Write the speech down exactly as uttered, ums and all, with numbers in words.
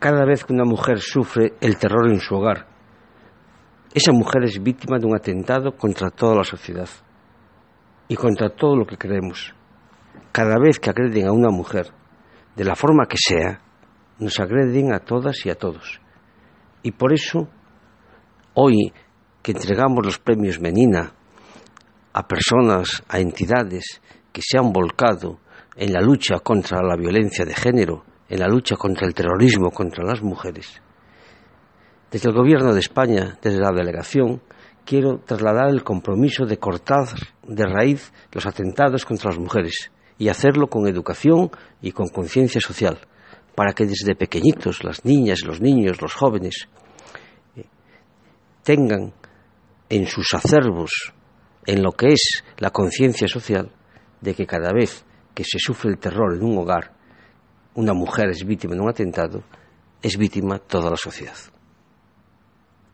cada vez que una mujer sufre el terror en su hogar, esa mujer es víctima de un atentado contra toda la sociedad y contra todo lo que creemos. Cada vez que agreden a una mujer, de la forma que sea, nos agreden a todas y a todos. Y por eso, hoy que entregamos los premios Menina a personas, a entidades que se han volcado en la lucha contra la violencia de género, en la lucha contra el terrorismo contra las mujeres, desde el Gobierno de España, desde la delegación, quiero trasladar el compromiso de cortar de raíz los atentados contra las mujeres y hacerlo con educación y con conciencia social, para que desde pequeñitos las niñas, los niños, los jóvenes tengan en sus acervos, en lo que es la conciencia social, de que cada vez que se sufre el terror en un hogar, una mujer es víctima de un atentado, es víctima toda la sociedad.